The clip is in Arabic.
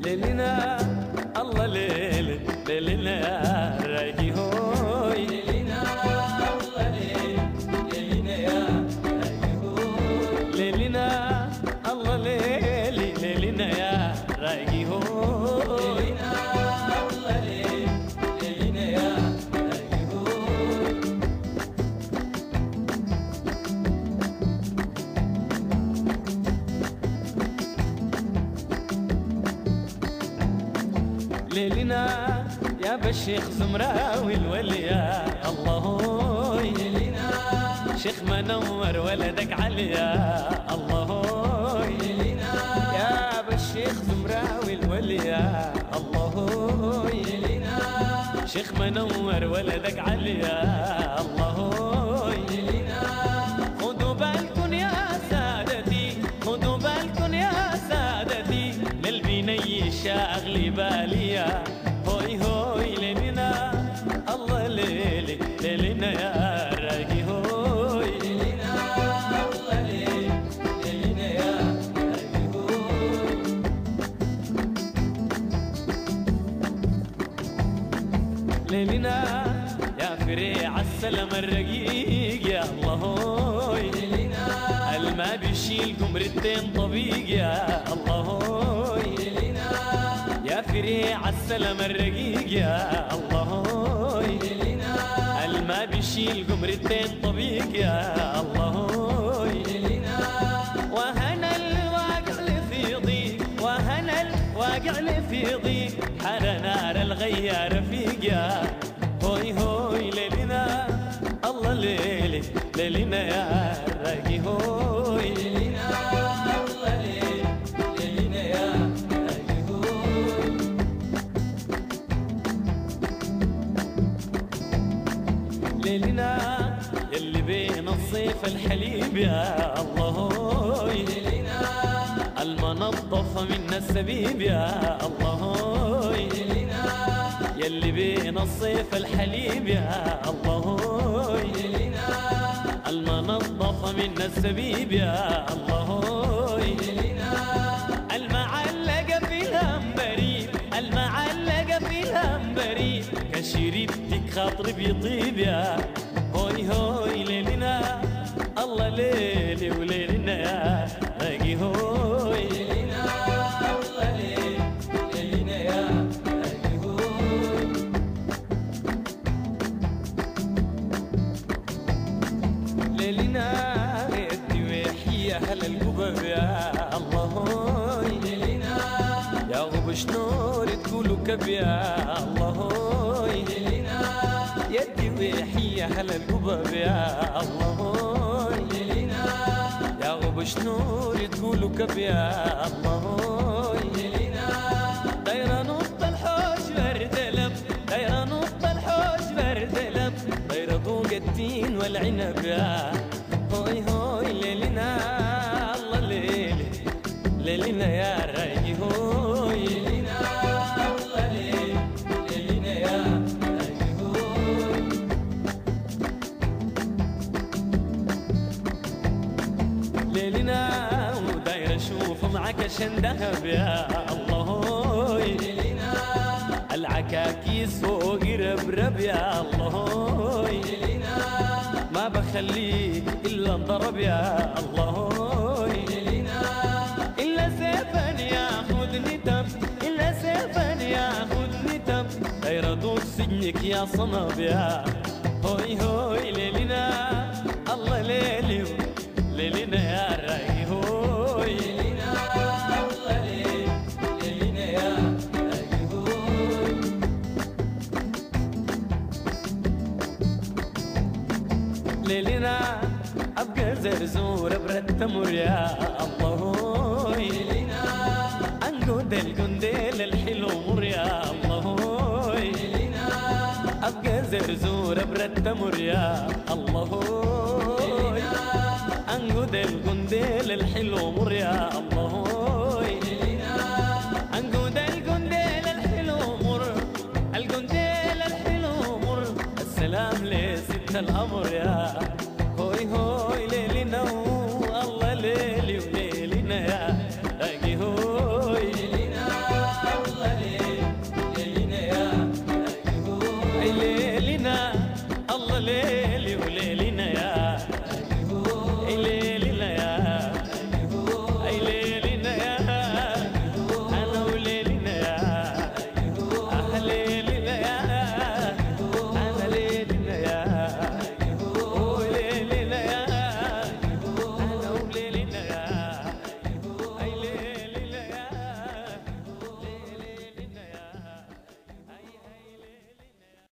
ليلنا الله ليل ليلنا يا رايقي هوي ليلنا الله ليل ليلنا يا رايقي هوي ليلنا الله ليل ليلنا يا رايقي هوي ليلنا الله ليل ليلنا يا رايقي هوي ليلنا يا بشيخ زمراوي الوليا الله ليلنا شيخ منور ولدك عليا الله ليلنا يا بشيخ زمراوي الوليا الله ليلنا شيخ منور ولدك عليا الله ليلنا خذوا بالكن يا سادتي خذوا بالكن يا سادتي للبني شاغلي باليا هوي هوي ليلنا الله ليلي ليلنا يا راقي هوي ليلنا الله ليل ليلنا يا رايقي هوي ليلنا يا فريع السلام الرقيق يا الله هوي ليلنا الما بيشيل قمرتين طبيق يا الله هوي ليلنا يا فريع السلام الرقيق يا الله هوي ليلنا الما بيشيل قمرتين طبيق يا الله هوي ليلنا وهنا الواقع اللي في ضيق وهنا الواقع اللي في ضيق حار نار الغيار فيق يا هوي هوي ليلنا الله ليلي ليلنا يا راقي هوي ليلنا الله ليل ليلنا يا رايقي هوي ليلنا يلي بين الصيف الحليب يا الله هوي ليلنا المنظفة من السبيب يا الله هوي ليلنا يلي بين الصيف الحليب يا الله هوي ليلنا المنظفة من السبيب يا الله هوي ليلنا المعلقة في الهمبري المعلقة في الهمبري كشربتك خاطري بيطيب يا هوي هوي ليلنا الله ليلي وليلنا يا راقي هوي ليلنا الله ليل ليلنا يا رايقي هوي ليلنا يدي ويحيى هلا القبب يا الله هوي ليلنا يا غب شنور تقولوا كب يا الله هوي ليلنا يدي ويحيى هلا القبب يا الله هوي ليلنا يا غب شنور تقولوا كب يا الله هوي ليلنا دايرة نط الحوش بردلب دايرة نط الحوش بردلب دايرة ضوق التين والعنب يا هوي هوي ليلنا الله ليلي ليلنا يا رايقي هوي ليلنا الله ليل ليلنا يا رايقي هوي ليلنا وداير اشوف معك عشان دهب يا الله هوي ليلنا العكاكيس فوق ربرب يا الله هوي ليلنا ما بخليك الا انضرب يا الله هوي ليلنا الا سيفا ياخذني تب الا سيفا ياخذني تب داير ادوق سجنك يا صنب يا هوي هوي ليلنا الله ليلي ليلنا يا رايقي هوي ليلنا الله ليل ليلنا يا رايقي هوي ليلنا ابقى زرزور برتمر يا الله هوي ليلنا انقود القنديل الحلو مر يا الله هوي ليلنا ابقى زرزور برتمر يا الله هوي انقود القنديل الحلو مر يا الله هوي ليلنا انقود القنديل الحلو مر القنديل الحلو مر السلام لست الامر يا